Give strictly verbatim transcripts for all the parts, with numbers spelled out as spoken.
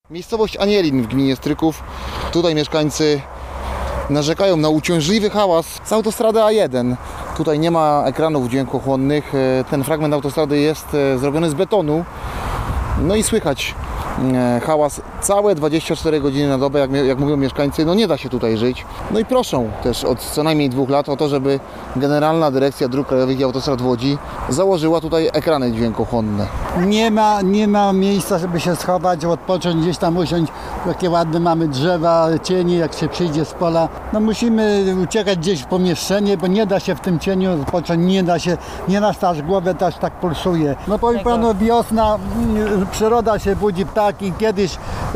Miejscowość Anielin w gminie Stryków. Tutaj mieszkańcy narzekają na uciążliwy hałas z autostrady A jeden. Tutaj nie ma ekranów dźwiękochłonnych. Ten fragment autostrady jest zrobiony z betonu. No i słychać hałas całe dwadzieścia cztery godziny na dobę, jak, jak mówią mieszkańcy, no nie da się tutaj żyć. No i proszą też od co najmniej dwóch lat o to, żeby Generalna Dyrekcja Dróg Krajowych i Autostrad w Łodzi założyła tutaj ekrany dźwiękochłonne. Nie ma, nie ma miejsca, żeby się schować, odpocząć, gdzieś tam usiąść. Jakie ładne mamy drzewa, cienie, jak się przyjdzie z pola. No musimy uciekać gdzieś w pomieszczenie, bo nie da się w tym cieniu odpocząć, nie da się, nie na aż głowę też tak pulsuje. No powiem panu, wiosna, przyroda się budzi, ptaki, kiedyś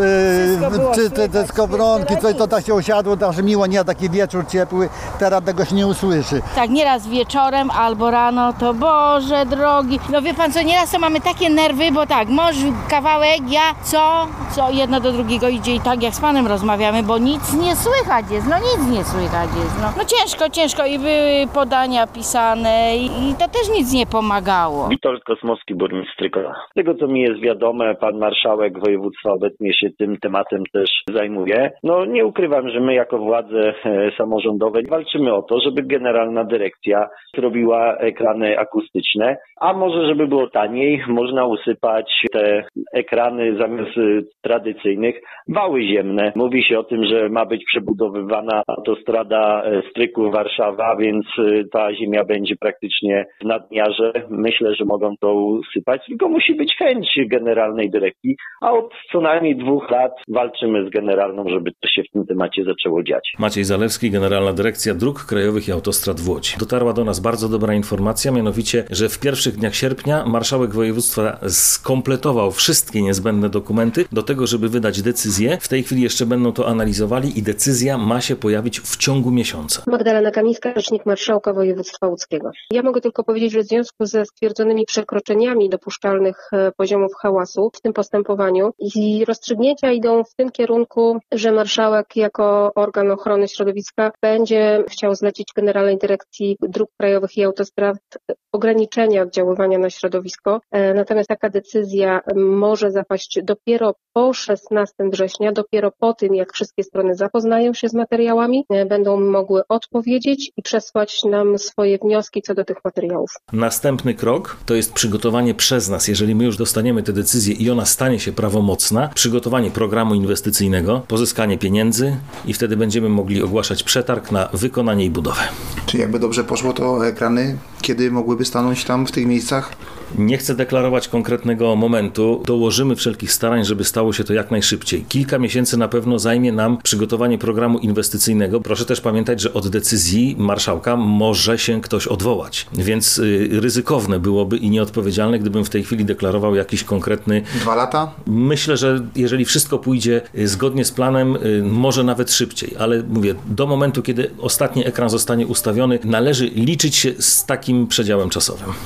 yy, czy te, te skowronki, coś to tak się osiadło, tak miło, nie taki wieczór ciepły, teraz tego się nie usłyszy. Tak, nieraz wieczorem albo rano, to Boże drogi. No wie pan co, nieraz to mamy takie nerwy, bo tak, mąż kawałek, ja co, co jedno do drugiego idzie i tak jak z panem rozmawiamy, bo nic nie słychać jest, no nic nie słychać jest, no. No ciężko, ciężko i były podania pisane i, i to też nic nie pomagało. Witold Kosmowski, burmistrz Strykowa. Z tego co mi jest wiadome, pan marszałek województwa obecnie się tym tematem też zajmuje. No nie ukrywam, że my jako władze samorządowe walczymy o to, żeby Generalna Dyrekcja zrobiła ekrany akustyczne, a może żeby było taniej, można usypać te ekrany zamiast tradycyjnych wały ziemne. Mówi się o tym, że ma być przebudowywana autostrada Stryków-Warszawa, więc ta ziemia będzie praktycznie w nadmiarze. Myślę, że mogą to usypać, tylko musi być chęć Generalnej Dyrekcji, a od co najmniej dwóch lat walczymy z Generalną, żeby to się w tym temacie zaczęło dziać. Maciej Zalewski, Generalna Dyrekcja Dróg Krajowych i Autostrad w Łodzi. Dotarła do nas bardzo dobra informacja, mianowicie, że w pierwszych dniach sierpnia marszałek województwa skompletował wszystkie niezbędne dokumenty do tego, żeby wydać decyzję. W tej chwili jeszcze będą to analizowali i decyzja ma się pojawić w ciągu miesiąca. Magdalena Kamińska, rzecznik marszałka województwa łódzkiego. Ja mogę tylko powiedzieć, że w związku ze stwierdzonymi przekroczeniami dopuszczalnych poziomów hałasu w tym postępowaniu i rozstrzygnięcia idą w tym kierunku, że marszałek jako organ ochrony środowiska będzie chciał zlecić Generalnej Dyrekcji Dróg Krajowych i Autostrad ograniczenia oddziaływania na środowisko. Natomiast taka decyzja może zapaść dopiero po szesnastego września, dopiero po tym, jak wszystkie strony zapoznają się z materiałami, będą mogły odpowiedzieć i przesłać nam swoje wnioski co do tych materiałów. Następny krok to jest przygotowanie przez nas, jeżeli my już dostaniemy tę decyzję i ona stanie się prawomocna, przygotowanie programu inwestycyjnego, pozyskanie pieniędzy i wtedy będziemy mogli ogłaszać przetarg na wykonanie i budowę. Czy jakby dobrze poszło, to ekrany kiedy mogłyby stanąć tam w tych miejscach? Nie chcę deklarować konkretnego momentu. Dołożymy wszelkich starań, żeby stało się to jak najszybciej. Kilka miesięcy na pewno zajmie nam przygotowanie programu inwestycyjnego. Proszę też pamiętać, że od decyzji marszałka może się ktoś odwołać. Więc y, ryzykowne byłoby i nieodpowiedzialne, gdybym w tej chwili deklarował jakiś konkretny... Dwa lata? Myślę, że jeżeli wszystko pójdzie zgodnie z planem, y, może nawet szybciej. Ale mówię, do momentu, kiedy ostatni ekran zostanie ustawiony, należy liczyć się z takim przedziałem czasowym.